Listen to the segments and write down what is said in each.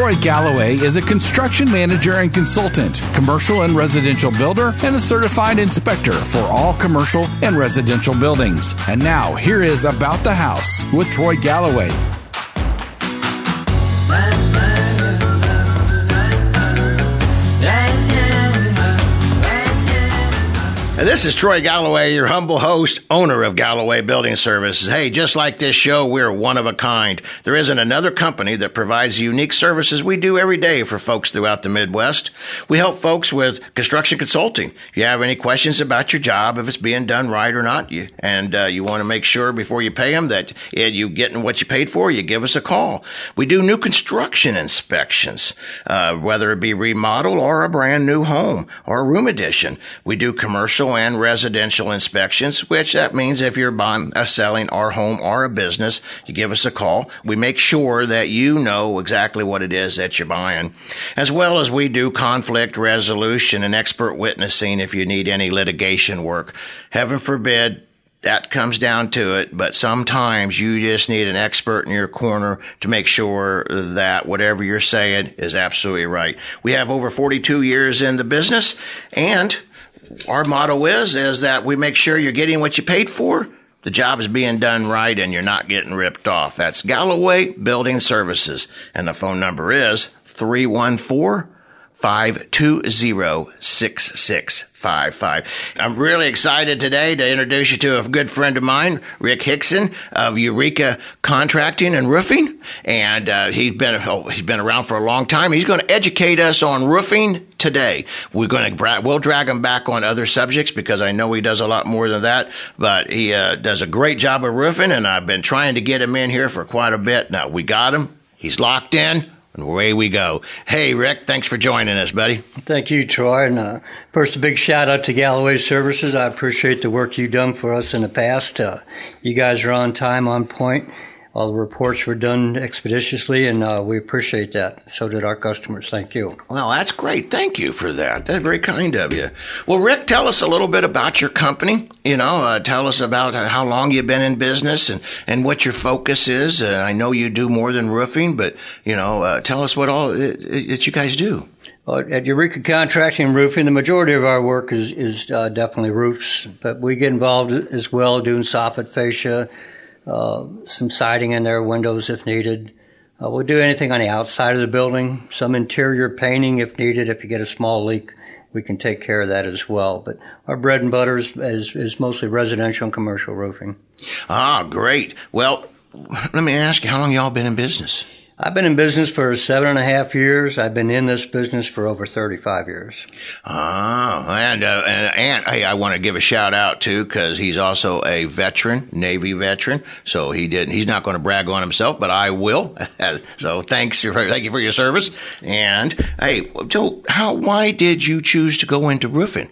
Troy Galloway is a construction manager and consultant, commercial and residential builder, and a certified inspector for all commercial and residential buildings. And now, here is About the House with Troy Galloway. This is Troy Galloway, your humble host, owner of Galloway Building Services. Hey, just like this show, we're one of a kind. There isn't another company that provides the unique services we do every day for folks throughout the Midwest. We help folks with construction consulting. If you have any questions about your job, if it's being done right or not, you want to make sure before you pay them that you're getting what you paid for, you give us a call. We do new construction inspections, whether it be remodel or a brand new home or a room addition. We do commercial and residential inspections, which that means if you're buying, selling our home or a business, you give us a call. We make sure that you know exactly what it is that you're buying, as well as we do conflict resolution and expert witnessing if you need any litigation work. Heaven forbid that comes down to it, but sometimes you just need an expert in your corner to make sure that whatever you're saying is absolutely right. We have over 42 years in the business, and our motto is that we make sure you're getting what you paid for, the job is being done right, and you're not getting ripped off. That's Galloway Building Services, and the phone number is 314-520-6655. I'm really excited today to introduce you to a good friend of mine, Rick Hickson of Eureka Contracting and Roofing, and he's been around for a long time. He's going to educate us on roofing today. We'll drag him back on other subjects because I know he does a lot more than that, but he does a great job of roofing, and I've been trying to get him in here for quite a bit. Now we got him. He's locked in. And away we go. Hey, Rick, thanks for joining us, buddy. Thank you, Troy. And first, a big shout out to Galloway Services. I appreciate the work you've done for us in the past. You guys are on time, on point. All the reports were done expeditiously, and we appreciate that. So did our customers. Thank you. Well, that's great. Thank you for that. That's very kind of you. Well, Rick, tell us a little bit about your company. Tell us about how long you've been in business and what your focus is. I know you do more than roofing, but, tell us what all that you guys do. At Eureka Contracting and Roofing, the majority of our work is definitely roofs, but we get involved as well doing soffit fascia, some siding in there, windows if needed. We'll do anything on the outside of the building, some interior painting if needed. If you get a small leak, we can take care of that as well. But our bread and butter is mostly residential and commercial roofing. Ah, great. Well, let me ask you, how long y'all been in business? I've been in business for 7.5 years. I've been in this business for over 35 years. And hey, I want to give a shout out too, because he's also a veteran, Navy veteran. So he's not going to brag on himself, but I will. So thank you for your service. And hey, so why did you choose to go into roofing?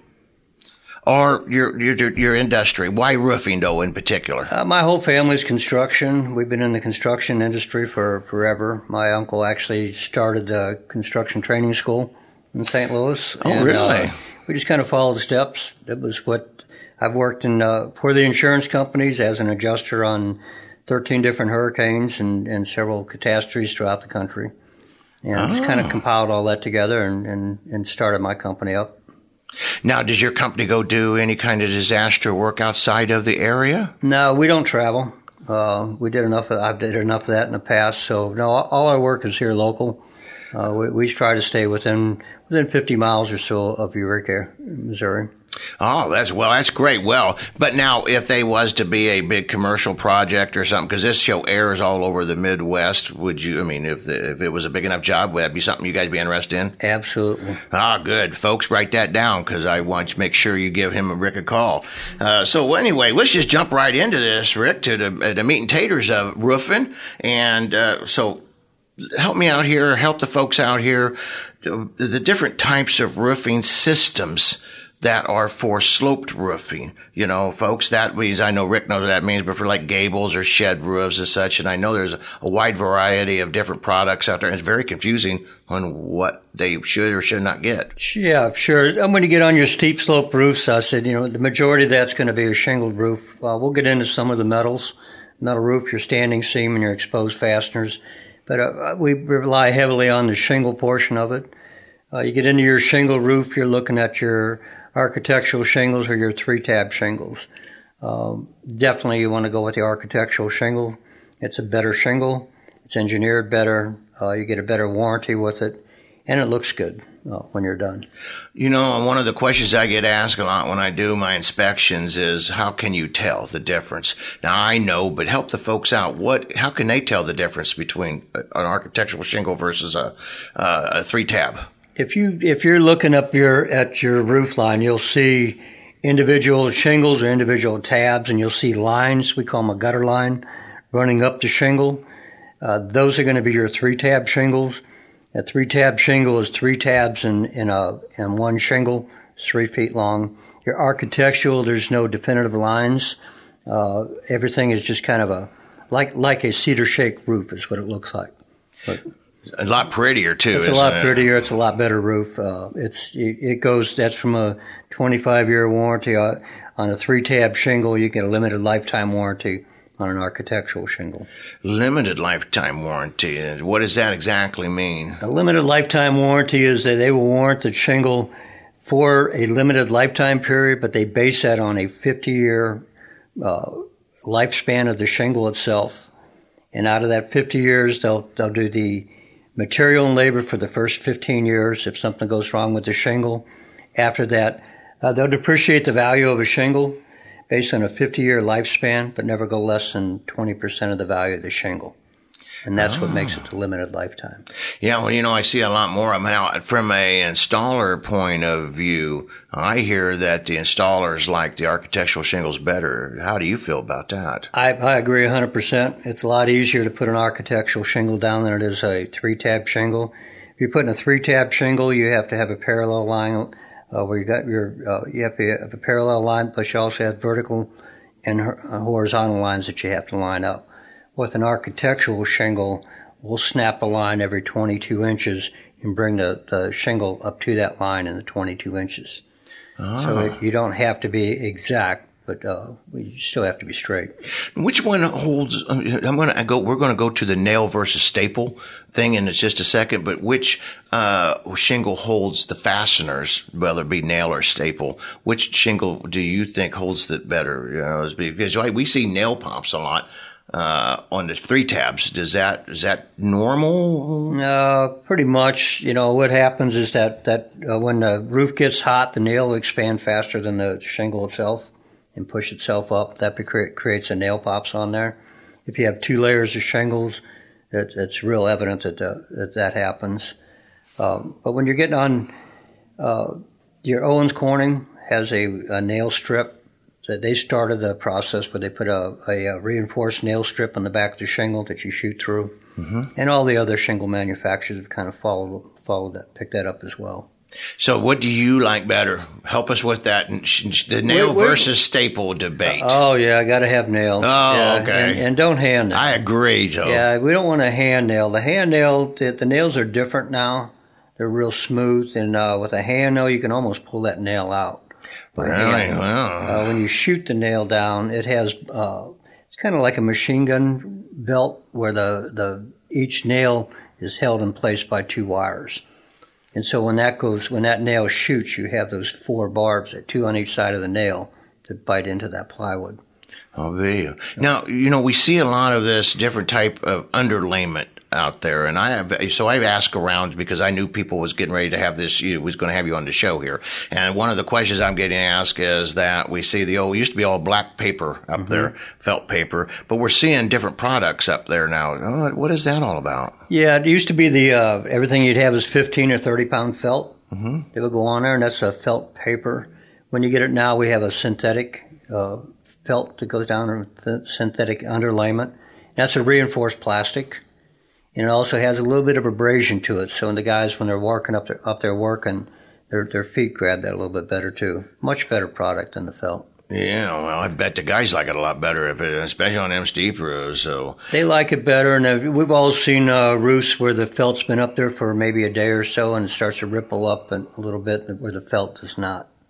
Or your industry? Why roofing, though, in particular? My whole family's construction. We've been in the construction industry for forever. My uncle actually started the construction training school in St. Louis. Oh, really? We just kind of followed the steps. It was what I've worked in for the insurance companies as an adjuster on 13 different hurricanes and several catastrophes throughout the country. And just kind of compiled all that together and started my company up. Now, does your company go do any kind of disaster work outside of the area? No, we don't travel. I did enough of that in the past. So, no, all our work is here local. We try to stay within 50 miles or so of Eureka, Missouri. Oh, that's great. Well, but now if they was to be a big commercial project or something, because this show airs all over the Midwest, if it was a big enough job, would that be something you guys be interested in? Absolutely. Good. Folks, write that down because I want to make sure you give Rick a call. So anyway, let's just jump right into this, Rick, to the meat and taters of roofing. And so help me out here, help the folks out here, the different types of roofing systems that are for sloped roofing. Folks, that means, I know Rick knows what that means, but for like gables or shed roofs and such, and I know there's a wide variety of different products out there, and it's very confusing on what they should or should not get. Yeah, sure. When you get on your steep slope roofs, I said, the majority of that's going to be a shingled roof. We'll get into some of the metals. Metal roof, your standing seam and your exposed fasteners. But we rely heavily on the shingle portion of it. You get into your shingle roof, you're looking at your architectural shingles or your 3-tab shingles. Definitely you want to go with the architectural shingle. It's a better shingle. It's engineered better. You get a better warranty with it, and it looks good when you're done. You know, one of the questions I get asked a lot when I do my inspections is, how can you tell the difference? Now, I know, but help the folks out. How can they tell the difference between an architectural shingle versus a 3-tab? If you're looking up at your roof line, you'll see individual shingles or individual tabs, and you'll see lines. We call them a gutter line running up the shingle. Those are going to be your 3-tab shingles. A 3-tab shingle is 3 tabs in one shingle. It's 3 feet long. Your architectural, there's no definitive lines. Everything is just kind of like a cedar shake roof is what it looks like. But a lot prettier too. It's a lot prettier. It's a lot better roof. That's from a 25-year warranty on a 3-tab shingle. You get a limited lifetime warranty on an architectural shingle. Limited lifetime warranty. What does that exactly mean? A limited lifetime warranty is that they will warrant the shingle for a limited lifetime period, but they base that on a 50-year lifespan of the shingle itself. And out of that 50 years, they'll do the material and labor for the first 15 years if something goes wrong with the shingle. After that, they'll depreciate the value of a shingle based on a 50-year lifespan, but never go less than 20% of the value of the shingle. And that's what makes it the limited lifetime. Yeah, well, you know, I see a lot more. Now, from a installer point of view, I hear that the installers like the architectural shingles better. How do you feel about that? I agree 100%. It's a lot easier to put an architectural shingle down than it is a 3-tab shingle. If you're putting a 3-tab shingle, you have to have a parallel line where you have to have a parallel line, plus you also have vertical and horizontal lines that you have to line up. With an architectural shingle, we'll snap a line every 22 inches and bring the shingle up to that line in the 22 inches. So you don't have to be exact, but you still have to be straight. Which one holds? We're going to go to the nail versus staple thing in just a second. But which shingle holds the fasteners, whether it be nail or staple? Which shingle do you think holds it better? You know, because we see nail pops a lot on the 3 tabs. Is that normal? Pretty much. You know, what happens is that when the roof gets hot, the nail will expand faster than the shingle itself and push itself up. That creates the nail pops on there. If you have 2 layers of shingles, it's real evident that happens. But when you're getting on, your Owens Corning has a nail strip. So they started the process where they put a reinforced nail strip on the back of the shingle that you shoot through. Mm-hmm. And all the other shingle manufacturers have kind of followed that, picked that up as well. So what do you like better? Help us with that, the nail versus staple debate. Oh, yeah, I got to have nails. Oh, yeah, okay. And don't hand nail. I agree, Joe. Yeah, we don't want to hand nail. The hand nail, the nails are different now. They're real smooth, and with a hand nail, you can almost pull that nail out. Really? Wow. When you shoot the nail down, it has it's kind of like a machine gun belt where the each nail is held in place by 2 wires. And so when that nail shoots, you have those 4 barbs, 2 on each side of the nail, that bite into that plywood. Oh, there. Now, you know, we see a lot of this different type of underlayment out there, and I've asked around because I knew people was getting ready to have this. Was going to have you on the show here, and one of the questions I'm getting asked is that we see used to be all black paper up there, felt paper, but we're seeing different products up there now. What is that all about? Yeah, it used to be the everything you'd have is 15 or 30 pound felt. Mm-hmm. It would go on there, and that's a felt paper. When you get it now, we have a synthetic felt that goes down with synthetic underlayment. That's a reinforced plastic. And it also has a little bit of abrasion to it, so when the guys, when they're working up there working, their feet grab that a little bit better too. Much better product than the felt. Yeah, well, I bet the guys like it a lot better, especially on them steep roofs. So they like it better, and we've all seen roofs where the felt's been up there for maybe a day or so, and it starts to ripple up a little bit, where the felt does not.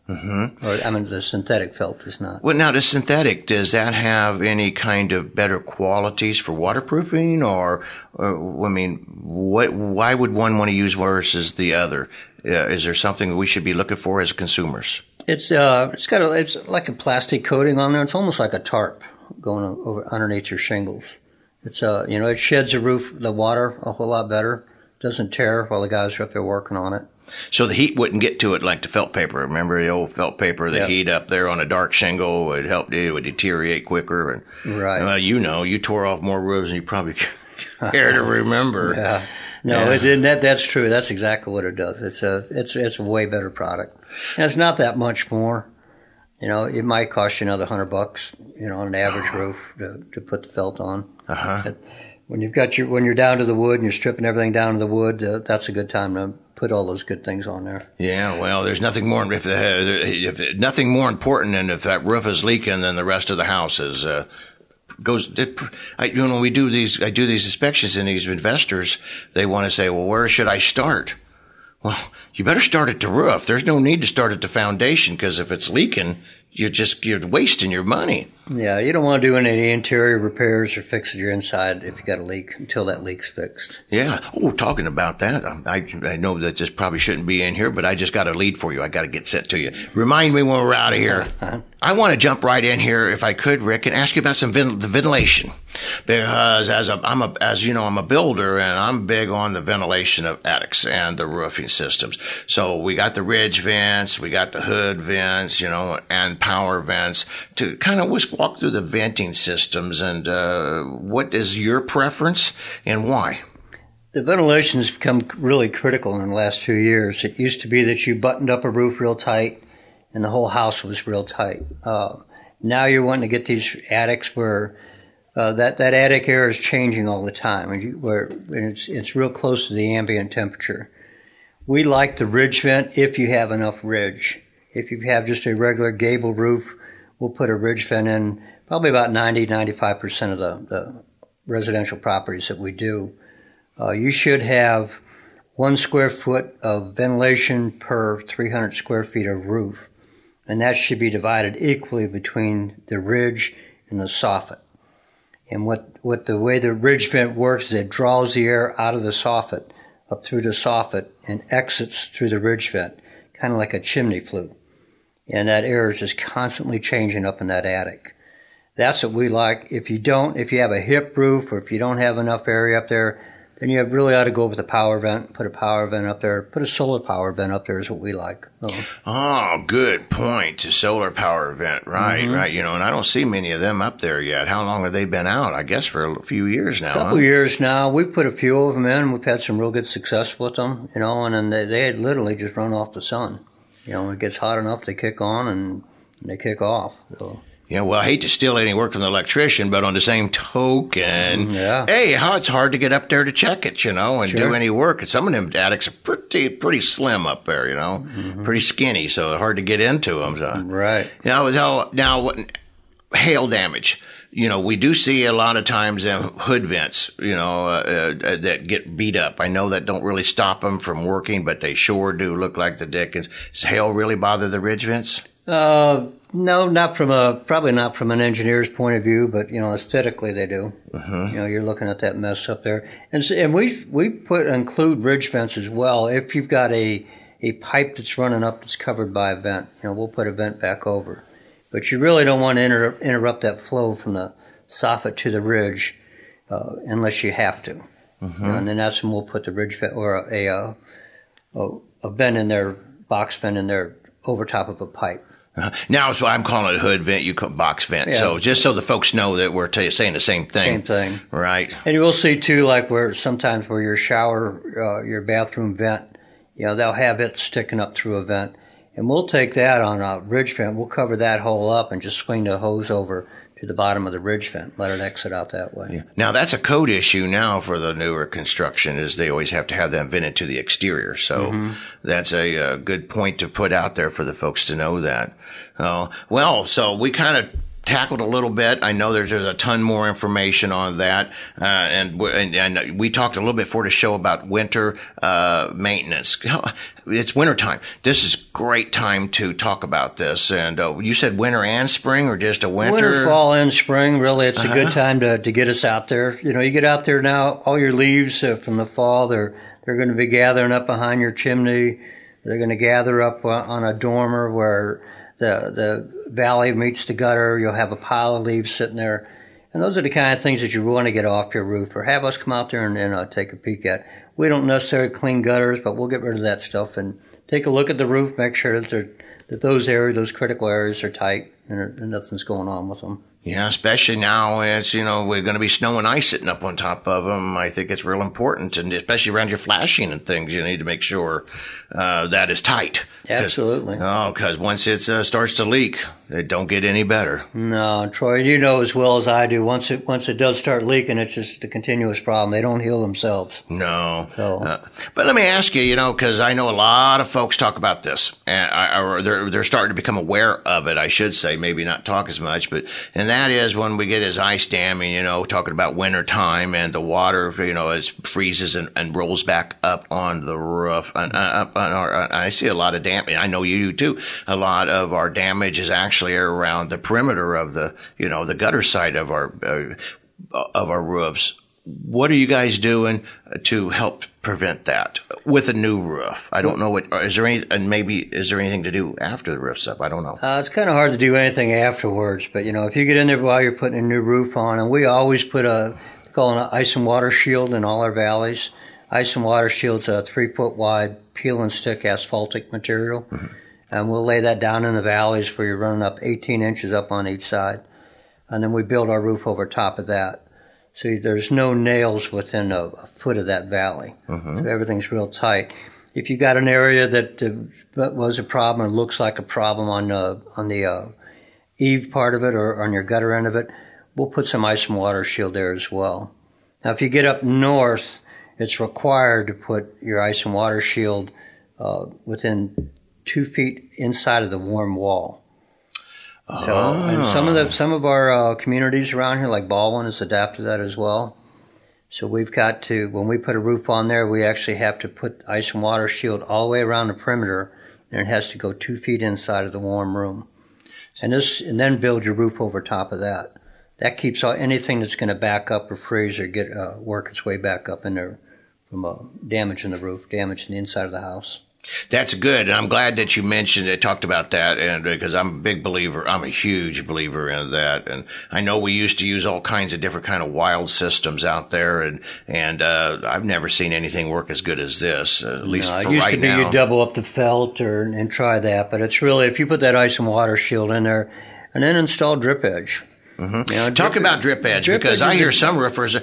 Or, I mean, the synthetic felt does not. Well, now the synthetic, does that have any kind of better qualities for waterproofing, or I mean, why would one want to use versus the other? Is there something we should be looking for as consumers? It's like a plastic coating on there. It's almost like a tarp going over underneath your shingles. It's it sheds the water a whole lot better. Doesn't tear while the guys are up there working on it. So the heat wouldn't get to it like the felt paper. Remember the old felt paper? The heat up there on a dark shingle would deteriorate quicker. And, right. You tore off more roofs than you probably care to remember. Yeah. No, yeah. That's true. That's exactly what it does. It's a way better product. And it's not that much more. It might cost you another $100, on an average roof to put the felt on. But when you're down to the wood and you're stripping everything down to the wood, that's a good time to put all those good things on there. Yeah, well, there's nothing more if nothing more important than if that roof is leaking than the rest of the house is. I do these inspections, and these investors, they want to say, well, where should I start? Well, you better start at the roof. There's no need to start at the foundation, because if it's leaking, you're wasting your money. Yeah, you don't want to do any interior repairs or fixing your inside if you got a leak until that leak's fixed. Yeah. Oh, talking about that, I know that this probably shouldn't be in here, but I just got a lead for you. I got to get sent to you. Remind me when we're out of here. I want to jump right in here, if I could, Rick, and ask you about the ventilation, because I'm a builder, and I'm big on the ventilation of attics and the roofing systems. So we got the ridge vents, we got the hood vents, and power vents. To kind of walk through the venting systems, and what is your preference and why? The ventilation has become really critical in the last few years. It used to be that you buttoned up a roof real tight and the whole house was real tight. Now you're wanting to get these attics where that attic air is changing all the time, and it's real close to the ambient temperature. We like the ridge vent if you have enough ridge. If you have just a regular gable roof, we'll put a ridge vent in probably about 90-95% of the residential properties that we do. You should have 1 square foot of ventilation per 300 square feet of roof, and that should be divided equally between the ridge and the soffit. And the way the ridge vent works is it draws the air out of the soffit up through the soffit and exits through the ridge vent, kind of like a chimney flue. And that air is just constantly changing up in that attic. That's what we like. If you have a hip roof, or if you don't have enough area up there, then you really ought to go with a power vent, put a power vent up there, put a solar power vent up there is what we like. Oh, good point. A solar power vent, right, right. And I don't see many of them up there yet. How long have they been out? I guess for a few years now. A couple years now. We've put a few of them in. We've had some real good success with them, and then they had literally just run off the sun. When it gets hot enough, they kick on and they kick off. So. Yeah, well, I hate to steal any work from the electrician, but on the same token, it's hard to get up there to check it, and do any work. And some of them attics are pretty slim up there, pretty skinny, so hard to get into them. So. Right. Now, hail damage. We do see a lot of times hood vents, that get beat up. I know that don't really stop them from working, but they sure do look like the dickens. Does hail really bother the ridge vents? No, probably not from an engineer's point of view, but aesthetically they do. You're looking at that mess up there, and we include ridge vents as well. If you've got a pipe that's running up that's covered by a vent, we'll put a vent back over. But you really don't want to interrupt that flow from the soffit to the ridge unless you have to. And then that's when we'll put the ridge vent or a vent in there, box vent in there over top of a pipe. Now, so I'm calling it a hood vent, you call it box vent. Yeah. So just so the folks know that we're saying the same thing. Same thing. Right. And you will see, too, like where your shower, your bathroom vent, they'll have it sticking up through a vent. And we'll take that on a ridge vent. We'll cover that hole up and just swing the hose over to the bottom of the ridge vent, let it exit out that way. Yeah. Now, that's a code issue now for the newer construction, is they always have to have that vented to the exterior. So that's a good point to put out there for the folks to know that. So we kind of tackled a little bit. I know there's a ton more information on that, and we talked a little bit before the show about winter maintenance. It's wintertime. This is great time to talk about this. And you said winter and spring, or just a winter? Winter, fall, and spring. Really, it's a good time to get us out there. You know, you get out there now, all your leaves from the fall, they're going to be gathering up behind your chimney. They're going to gather up on a dormer where the valley meets the gutter. You'll have a pile of leaves sitting there. And those are the kind of things that you want to get off your roof, or have us come out there and take a peek at. We don't necessarily clean gutters, but we'll get rid of that stuff and take a look at the roof, make sure that those areas, those critical areas are tight and nothing's going on with them. Yeah, especially now it's, we're going to be snow and ice sitting up on top of them. I think it's real important, and especially around your flashing and things, you need to make sure that is tight. Absolutely. Because once it starts to leak, it don't get any better. No, Troy, you know as well as I do, once it does start leaking, it's just a continuous problem. They don't heal themselves. No. So. But let me ask you, because I know a lot of folks talk about this, or they're starting to become aware of it, I should say, maybe not talk as much, and that is when we get this ice damming, talking about winter time and the water, it freezes and rolls back up on the roof. I see a lot of damage. I know you do too. A lot of our damage is actually around the perimeter of the gutter side of our roofs. What are you guys doing to help prevent that with a new roof? I don't know is there anything to do after the roof's up? I don't know. It's kind of hard to do anything afterwards, but if you get in there while you're putting a new roof on, and we always put an ice and water shield in all our valleys. Ice and water shield's a 3-foot wide peel and stick asphaltic material. Mm-hmm. And we'll lay that down in the valleys where you're running up 18 inches up on each side. And then we build our roof over top of that. So there's no nails within a foot of that valley. Mm-hmm. So everything's real tight. If you got an area that was a problem or looks like a problem on the eave part of it or on your gutter end of it, we'll put some ice and water shield there as well. Now, if you get up north, it's required to put your ice and water shield within 2 feet inside of the warm wall. So, and some of our communities around here, like Baldwin, has adapted that as well. So we've got to, when we put a roof on there, we actually have to put ice and water shield all the way around the perimeter, and it has to go 2 feet inside of the warm room. And then build your roof over top of that. That keeps anything that's going to back up or freeze or get work its way back up in there from damage in the roof, damage in the inside of the house. That's good, and I'm glad that you talked about that, and because I'm a huge believer in that, and I know we used to use all kinds of different kind of wild systems out there, and I've never seen anything work as good as this, at least for right now. It used to be you double up the felt and try that, but it's really, if you put that ice and water shield in there, and then install drip edge. Mm-hmm. Talk about drip edge, because I hear some roofers. I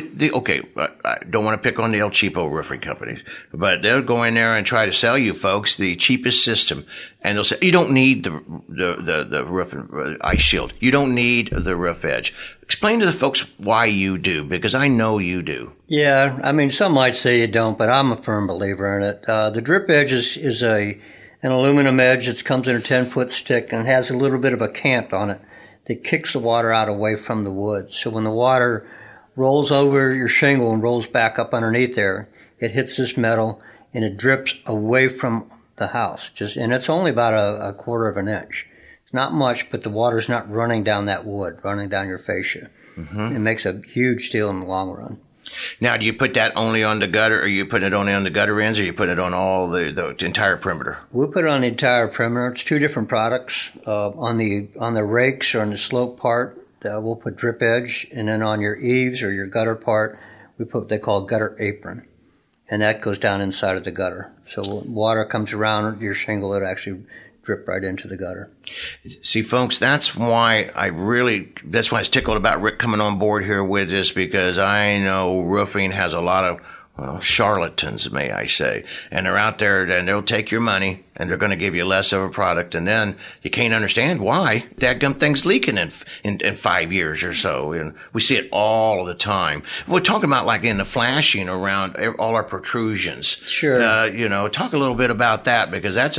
don't want to pick on the El Cheapo roofing companies, but they'll go in there and try to sell you folks the cheapest system, and they'll say you don't need the roof ice shield, you don't need the roof edge. Explain to the folks why you do, because I know you do. Yeah, I mean, some might say you don't, but I'm a firm believer in it. The drip edge is an aluminum edge that comes in a 10-foot stick and has a little bit of a cant on it that kicks the water out away from the wood. So when the water rolls over your shingle and rolls back up underneath there, it hits this metal and it drips away from the house. And it's only about a quarter of an inch. It's not much, but the water's not running down that wood, running down your fascia. Mm-hmm. It makes a huge deal in the long run. Now, do you put that only on the gutter, or you put it only on the gutter ends, or you put it on all the entire perimeter? We'll put it on the entire perimeter. It's two different products. On the rakes or on the slope part, we'll put drip edge, and then on your eaves or your gutter part, we put what they call gutter apron, and that goes down inside of the gutter. So when water comes around your shingle, it actually drip right into the gutter. See, folks, that's why I was tickled about Rick coming on board here with this, because I know roofing has a lot of well, charlatans, may I say. And they're out there and they'll take your money and they're going to give you less of a product. And then you can't understand why that thing's leaking in 5 years or so. And we see it all the time. We're talking about like in the flashing around all our protrusions. Sure. Talk a little bit about that, because that's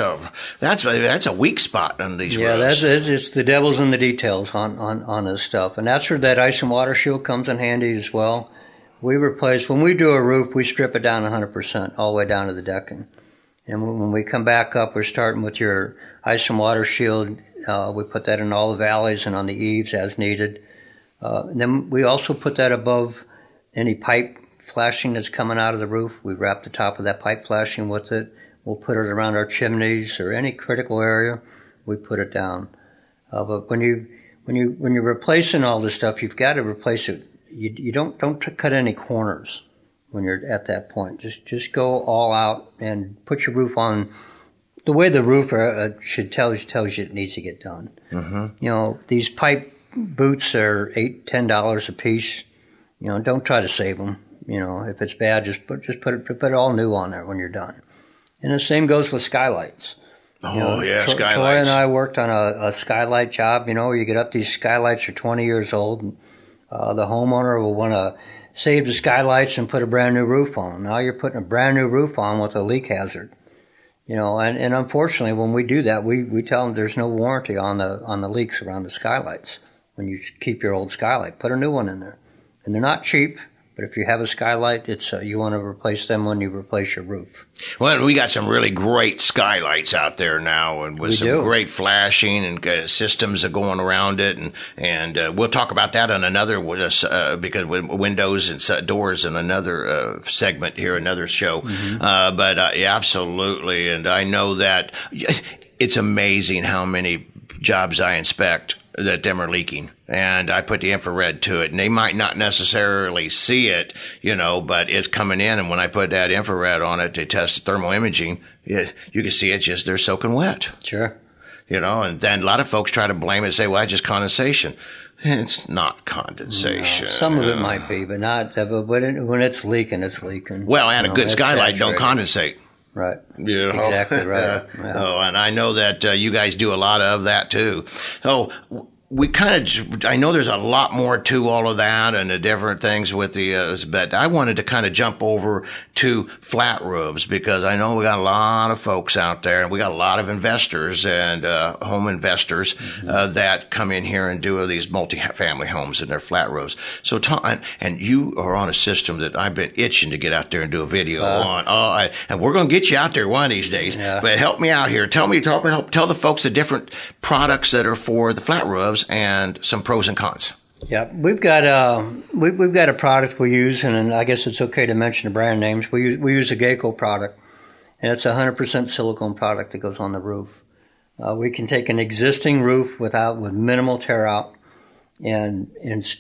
a weak spot on these roads. Yeah, it's the devil's in the details on this stuff. And that's where that ice and water shield comes in handy as well. When we do a roof, we strip it down 100%, all the way down to the decking. And when we come back up, we're starting with your ice and water shield. We put that in all the valleys and on the eaves as needed. And then we also put that above any pipe flashing that's coming out of the roof. We wrap the top of that pipe flashing with it. We'll put it around our chimneys or any critical area. We put it down. But when you're replacing all this stuff, you've got to replace it. You don't cut any corners when you're at that point. Just go all out and put your roof on the way the roofer tells you it needs to get done. Mm-hmm. These pipe boots are $8-10 a piece. Don't try to save them. If it's bad, just put it all new on there when you're done. And the same goes with skylights. Skylights. Troy and I worked on a skylight job. Where you get up, these skylights are 20 years old. And, the homeowner will want to save the skylights and put a brand new roof on. Now you're putting a brand new roof on with a leak hazard. And unfortunately, when we do that, we tell them there's no warranty on the leaks around the skylights. When you keep your old skylight, put a new one in there. And they're not cheap. But if you have a skylight, it's you want to replace them when you replace your roof. Well, we got some really great skylights out there now, and with some great flashing and systems are going around it, and we'll talk about that on another because windows and doors in another segment here, another show. Mm-hmm. Yeah, absolutely, and I know that it's amazing how many jobs I inspect that them are leaking. And I put the infrared to it, and they might not necessarily see it, but it's coming in. And when I put that infrared on it to test thermal imaging, you can see it they're soaking wet. Sure. And then a lot of folks try to blame it and say, well, it's just condensation. It's not condensation. No, some of it might be, but not, when it's leaking, it's leaking. Well, and a good skylight don't condensate. Right. Exactly right. Yeah. Oh, and I know that you guys do a lot of that too. So I know there's a lot more to all of that and the different things with but I wanted to kind of jump over to flat roofs, because I know we got a lot of folks out there, and we got a lot of investors and home investors that come in here and do these multi-family homes in their flat roofs. So, and you are on a system that I've been itching to get out there and do a video on. And we're going to get you out there one of these days. Yeah. But help me out here. Tell the folks the different products that are for the flat roofs and some pros and cons. Yeah, we've got a product we use, and I guess it's okay to mention the brand names. We use a Geico product, and it's a 100% silicone product that goes on the roof. We can take an existing roof with minimal tear out and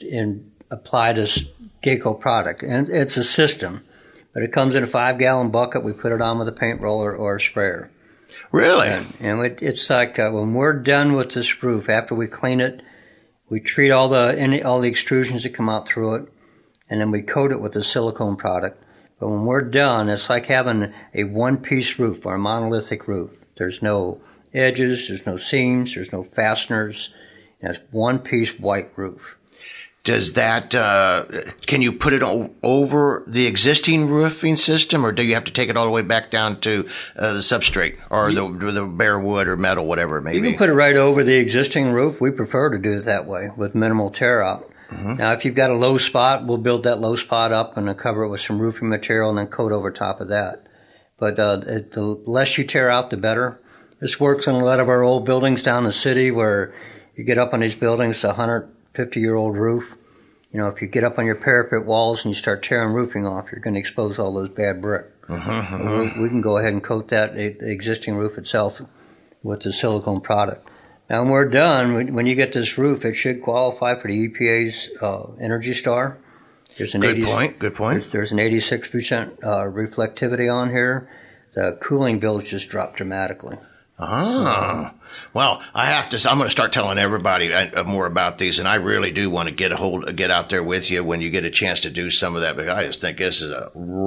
apply this Geico product, and it's a system, but it comes in a 5-gallon bucket. We put it on with a paint roller or a sprayer. Really? And it's like when we're done with this roof, after we clean it, we treat all the extrusions that come out through it, and then we coat it with the silicone product. But when we're done, it's like having a one-piece roof or a monolithic roof. There's no edges, there's no seams, there's no fasteners. It's one-piece white roof. Does that, can you put it over the existing roofing system, or do you have to take it all the way back down to the substrate or the bare wood or metal, whatever it may be? You can put it right over the existing roof. We prefer to do it that way with minimal tear out. Mm-hmm. Now, if you've got a low spot, we'll build that low spot up and then cover it with some roofing material and then coat over top of that. But the less you tear out, the better. This works on a lot of our old buildings down the city where you get up on these buildings, a 150-year-old roof. If you get up on your parapet walls and you start tearing roofing off, you're going to expose all those bad brick. We can go ahead and coat the existing roof itself with the silicone product. Now, when we're done, when you get this roof, it should qualify for the EPA's Energy Star. Good point. There's an 86% reflectivity on here. The cooling bills just dropped dramatically. Ah, well, I'm going to start telling everybody more about these, and I really do want to get out there with you when you get a chance to do some of that. But I just think this is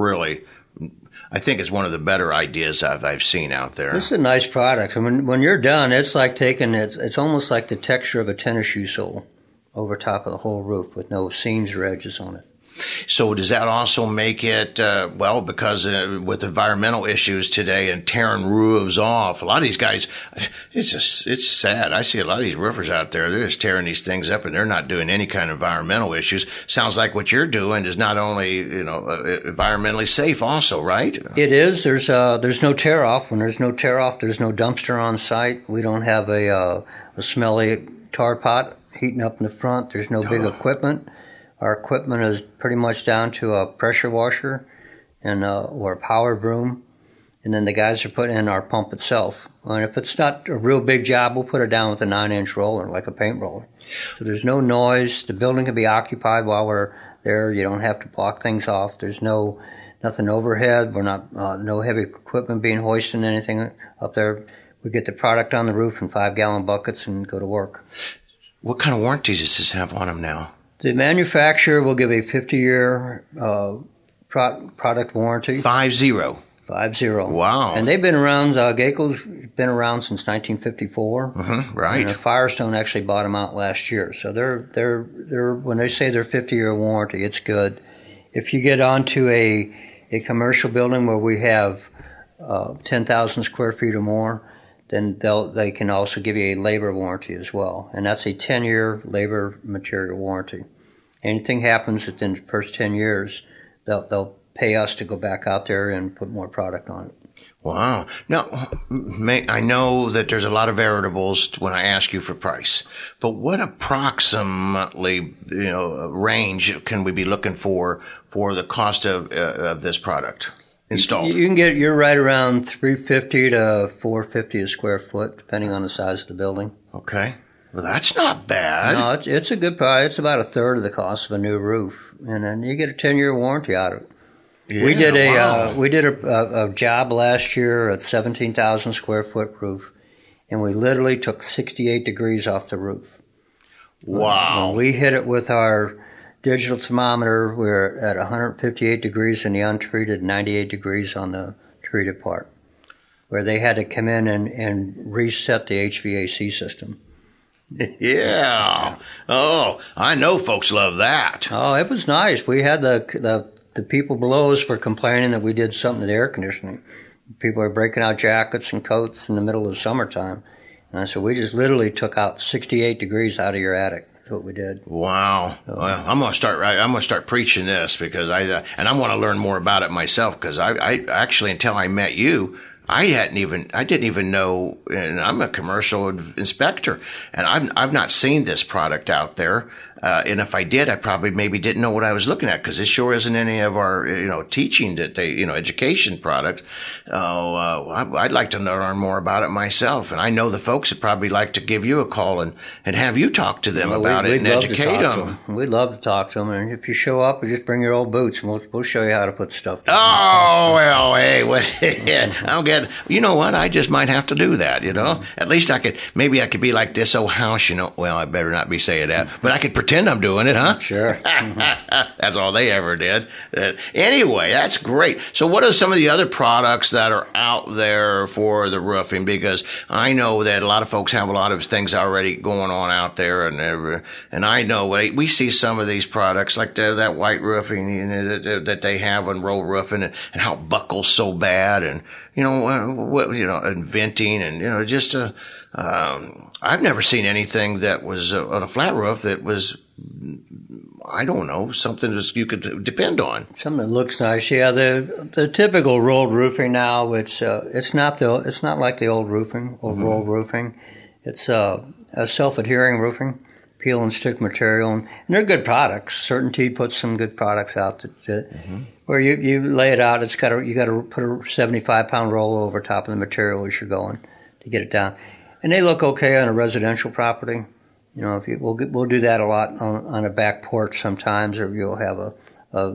I think it's one of the better ideas I've seen out there. This is a nice product. I mean, when you're done, it's like it's almost like the texture of a tennis shoe sole over top of the whole roof with no seams or edges on it. So does that also make it, because with environmental issues today and tearing roofs off, a lot of these guys, it's sad. I see a lot of these roofers out there, they're just tearing these things up and they're not doing any kind of environmental issues. Sounds like what you're doing is not only, environmentally safe also, right? It is. There's no tear off. When there's no tear off, there's no dumpster on site. We don't have a smelly tar pot heating up in the front. There's no big equipment. Our equipment is pretty much down to a pressure washer and or a power broom, and then the guys are putting in our pump itself. And if it's not a real big job, we'll put it down with a 9-inch roller, like a paint roller. So there's no noise. The building can be occupied while we're there. You don't have to block things off. There's nothing overhead. We're not no heavy equipment being hoisted, anything up there. We get the product on the roof in 5-gallon buckets and go to work. What kind of warranties does this have on them now? The manufacturer will give a 50-year product warranty. 50. 50. Wow. And they've been around, Geico's been around since 1954. Mm-hmm, right. And Firestone actually bought them out last year. So they're when they say they're 50-year warranty, it's good. If you get onto a commercial building where we have 10,000 square feet or more, then they can also give you a labor warranty as well. And that's a 10-year labor material warranty. Anything happens within the first 10 years, they'll pay us to go back out there and put more product on it. Wow. Now, I know that there's a lot of variables when I ask you for price, but what approximately, range can we be looking for the cost of this product installed? You're right around $350 to $450 a square foot, depending on the size of the building. Okay. Well, that's not bad. No, it's a good price. It's about a third of the cost of a new roof, and then you get a 10-year warranty out of it. Yeah, we did a job last year at 17,000 square foot roof, and we literally took 68 degrees off the roof. Wow! When we hit it with our digital thermometer, we're at 158 degrees in the untreated, 98 degrees on the treated part, where they had to come in and reset the HVAC system. Yeah. Oh, I know folks love that. Oh, it was nice. We had the people below us were complaining that we did something to the air conditioning. People are breaking out jackets and coats in the middle of summertime. And I said, we just literally took out 68 degrees out of your attic. That's what we did. Wow. Well, I'm going to start preaching this because and I want to learn more about it myself because I actually, until I met you, I didn't even know, and I'm a commercial inspector, and I've not seen this product out there. And if I did, I probably maybe didn't know what I was looking at because it sure isn't any of our, teaching that they, education product. I'd like to learn more about it myself. And I know the folks would probably like to give you a call and have you talk to them about it and educate them. We'd love to talk to them. And if you show up, just bring your old boots and we'll show you how to put stuff down. Oh, well, hey, I'll get, you know what? I just might have to do that, At least I could be like this old house, Well, I better not be saying that, but I could pretend I'm doing it, huh? Sure. That's all they ever did. Anyway, that's great. So what are some of the other products that are out there for the roofing? Because I know that a lot of folks have a lot of things already going on out there, and I know we see some of these products like that white roofing that they have on roll roofing and how it buckles so bad and and venting and just I've never seen anything that was on a flat roof that was, I don't know, something that you could depend on. Something that looks nice. Yeah, the typical rolled roofing now, it's not like the old roofing, rolled roofing. It's a self-adhering roofing, peel and stick material, and they're good products. CertainTeed puts some good products out that where you lay it out. You got to put a 75-pound roller over top of the material as you're going to get it down. And they look okay on a residential property. We'll do that a lot on a back porch sometimes, or you'll have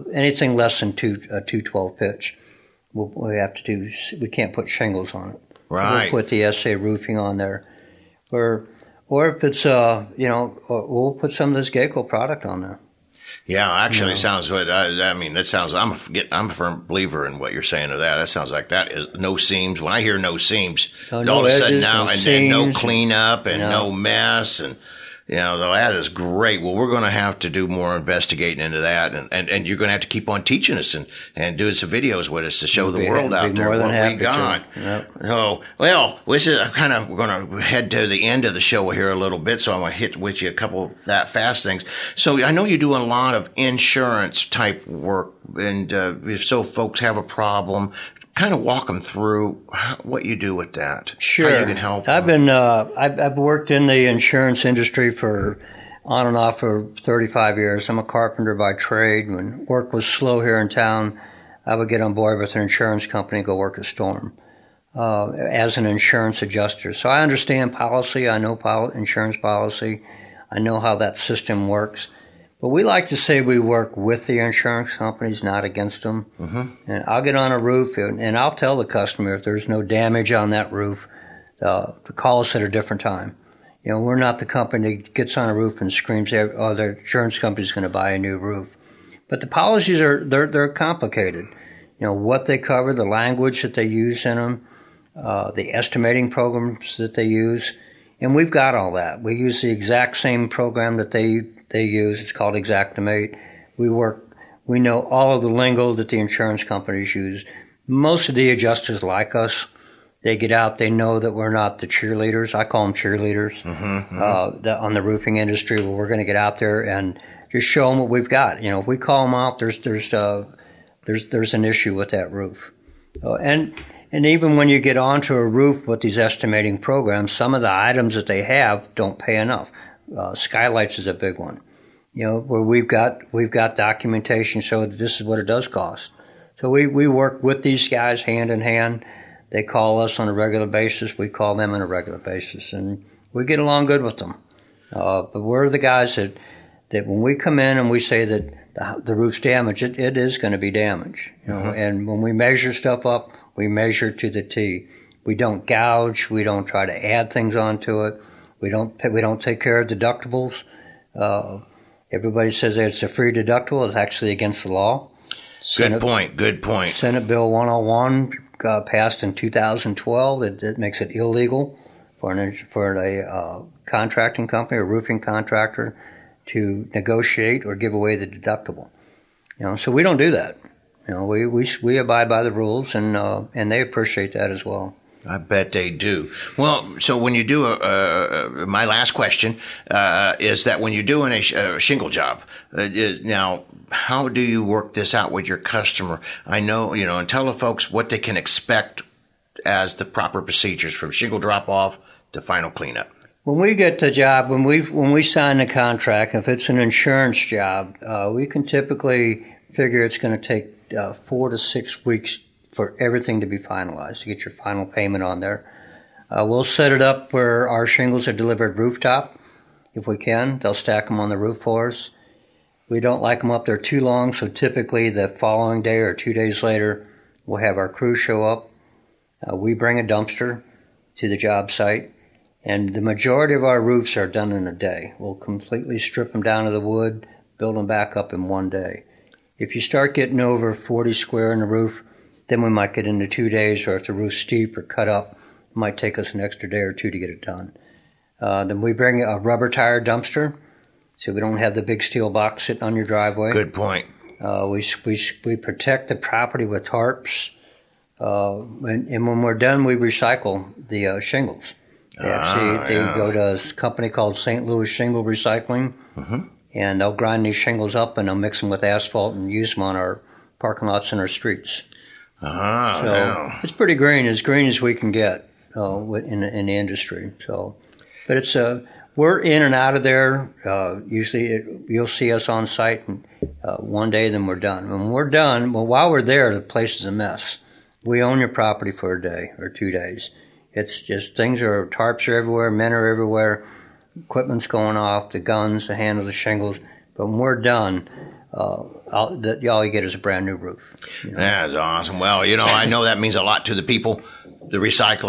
anything less than 212 pitch. We can't put shingles on it. Right. We'll put the SA roofing on there. Or if it's, we'll put some of this Geico product on there. Yeah, actually, it sounds good. I mean, that sounds. I'm a firm believer in what you're saying to that. That sounds like that is no seams. When I hear no seams, all of a sudden now and no cleanup and no mess and. That is great. Well, we're going to have to do more investigating into that, and you're going to have to keep on teaching us and doing some videos with us to show the world out there what we got. Yep. Oh, well, this is we're going to head to the end of the show here a little bit, so I'm going to hit with you a couple of that fast things. So I know you do a lot of insurance type work, and if so folks have a problem, kind of walk them through what you do with that. Sure. How you can help I've them. been, I've worked in the insurance industry for on and off for 35 years. I'm a carpenter by trade. When work was slow here in town, I would get on board with an insurance company and go work a storm as an insurance adjuster. So I understand policy. I know insurance policy. I know how that system works. But we like to say we work with the insurance companies, not against them. Mm-hmm. And I'll get on a roof, and I'll tell the customer if there's no damage on that roof, to call us at a different time. We're not the company that gets on a roof and screams, "Oh, the insurance company's going to buy a new roof." But the policies they're complicated. What they cover, the language that they use in them, the estimating programs that they use, and we've got all that. We use the exact same program that they use. It's called Xactimate. We know all of the lingo that the insurance companies use. Most of the adjusters like us. They get out, they know that we're not the cheerleaders. I call them cheerleaders on the roofing industry, where we're going to get out there and just show them what we've got. If we call them out, there's an issue with that roof. And even when you get onto a roof with these estimating programs, some of the items that they have don't pay enough. Skylights is a big one. Where we've got documentation so that this is what it does cost. So we work with these guys hand in hand. They call us on a regular basis. We call them on a regular basis, and we get along good with them. But we're the guys that when we come in and we say that the roof's damaged, it is going to be damaged. And when we measure stuff up, we measure to the T. We don't gouge. We don't try to add things onto it. We don't take care of deductibles. Everybody says that it's a free deductible. It's actually against the law. Good point. Senate Bill 101 passed in 2012. It makes it illegal for a contracting company or roofing contractor to negotiate or give away the deductible. So we don't do that. We abide by the rules, and they appreciate that as well. I bet they do. Well, so when you do my last question is that when you're doing a shingle job, now how do you work this out with your customer? I know, and tell the folks what they can expect as the proper procedures from shingle drop off to final cleanup. When we get the job, when we sign the contract, if it's an insurance job, we can typically figure it's going to take 4 to 6 weeks for everything to be finalized, to get your final payment on there. We'll set it up where our shingles are delivered rooftop, if we can. They'll stack them on the roof for us. We don't like them up there too long, so typically the following day or 2 days later, we'll have our crew show up. We bring a dumpster to the job site, and the majority of our roofs are done in a day. We'll completely strip them down to the wood, build them back up in 1 day. If you start getting over 40 square in the roof, then we might get into 2 days, or if the roof's steep or cut up, it might take us an extra day or two to get it done. Then we bring a rubber tire dumpster, so we don't have the big steel box sitting on your driveway. Good point. We protect the property with tarps, and when we're done, we recycle the shingles. They go to a company called St. Louis Shingle Recycling, and they'll grind these shingles up and they'll mix them with asphalt and use them on our parking lots and our streets. It's pretty green, as we can get in the industry. So, but it's we're in and out of there. Usually, you'll see us on site 1 day, then we're done. When we're done, while we're there, the place is a mess. We own your property for a day or 2 days. It's just tarps are everywhere, men are everywhere, equipment's going off, the guns, the handles, the shingles. But when we're done, all you get is a brand new roof. That's awesome. Well, I know that means a lot to the people, the recycling,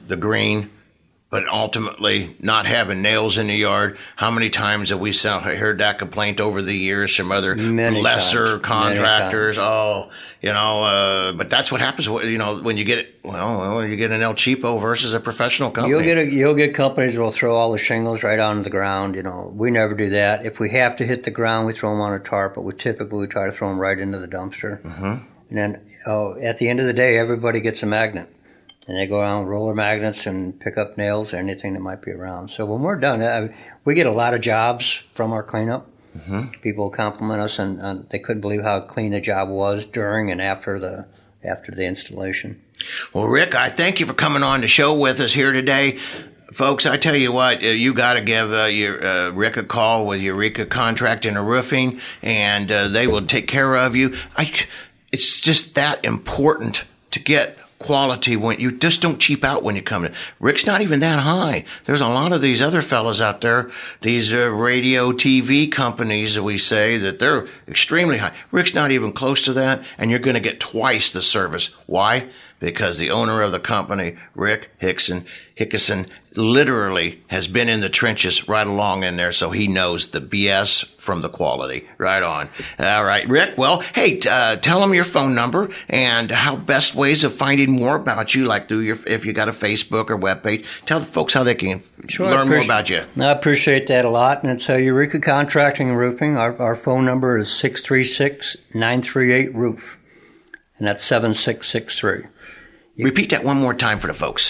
the green, but ultimately not having nails in the yard. How many times have we heard that complaint over the years from other lesser contractors? Oh, but that's what happens. When you get an El Cheapo versus a professional company. You'll get companies that will throw all the shingles right onto the ground. We never do that. If we have to hit the ground, we throw them on a tarp, but we typically try to throw them right into the dumpster. Mm-hmm. And then at the end of the day, everybody gets a magnet. And they go around roller magnets and pick up nails or anything that might be around. So when we're done, we get a lot of jobs from our cleanup. Mm-hmm. People compliment us, and they couldn't believe how clean the job was during and after the installation. Well, Rick, I thank you for coming on the show with us here today. Folks, I tell you what, you got to give Rick a call with Eureka Contracting and Roofing, and they will take care of you. It's just that important to get quality when you just don't cheap out when you come in. Rick's not even that high. There's a lot of these other fellows out there, these radio TV companies, we say that they're extremely high. Rick's not even close to that, and you're going to get twice the service. Why? Because the owner of the company, Rick Hickison, literally has been in the trenches right along in there, so he knows the BS from the quality. Right on. All right, Rick. Well, hey, tell them your phone number and how best ways of finding more about you, like if you got a Facebook or webpage. Tell the folks how they can learn more about you. I appreciate that a lot, and it's Eureka Contracting and Roofing. Our phone number is 636-938-ROOF, and that's 7663. Repeat that one more time for the folks.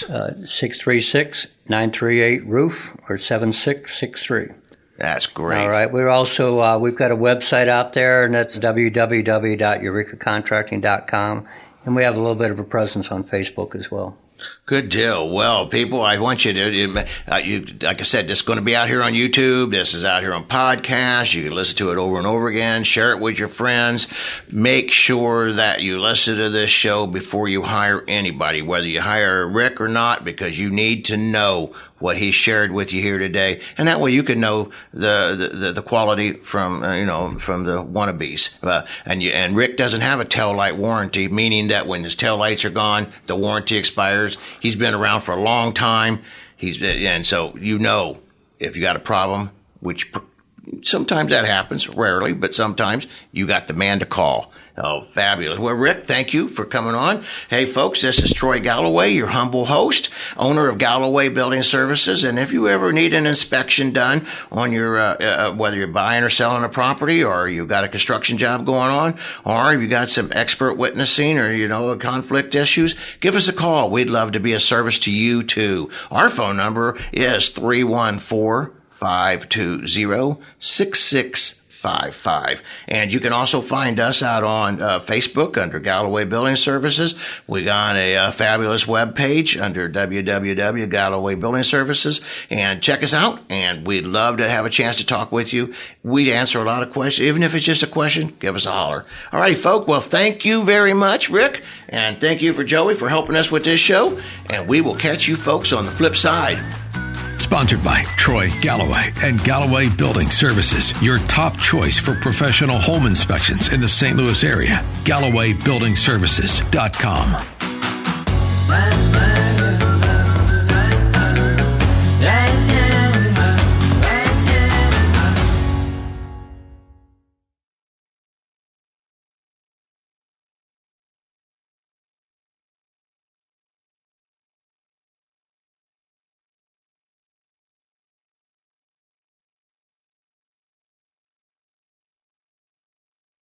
636-938-ROOF or 7663. That's great. All right. We're also, we've got a website out there, and that's www.eurekacontracting.com. And we have a little bit of a presence on Facebook as well. Good deal. Well, people, I want you to, like I said, this is going to be out here on YouTube. This is out here on podcasts. You can listen to it over and over again. Share it with your friends. Make sure that you listen to this show before you hire anybody, whether you hire Rick or not, because you need to know what he shared with you here today, and that way you can know the quality from from the wannabes. And Rick doesn't have a tail light warranty, meaning that when his tail lights are gone, the warranty expires. He's been around for a long time. And so if you got a problem, which sometimes that happens, rarely, but sometimes you got the man to call. Oh, fabulous. Well, Rick, thank you for coming on. Hey, folks, this is Troy Galloway, your humble host, owner of Galloway Building Services. And if you ever need an inspection done on your, whether you're buying or selling a property, or you got a construction job going on, or you got some expert witnessing or, conflict issues, give us a call. We'd love to be a service to you, too. Our phone number is 314-520-6655. And you can also find us out on Facebook under Galloway Building Services. We got a fabulous webpage under www.Galloway Building Services, and check us out, and we'd love to have a chance to talk with you. We answer a lot of questions. Even if it's just a question, give us a holler. All right, folks. Well, thank you very much, Rick, and thank you for Joey for helping us with this show, and we will catch you folks on the flip side. Sponsored by Troy Galloway and Galloway Building Services, your top choice for professional home inspections in the St. Louis area. GallowayBuildingServices.com.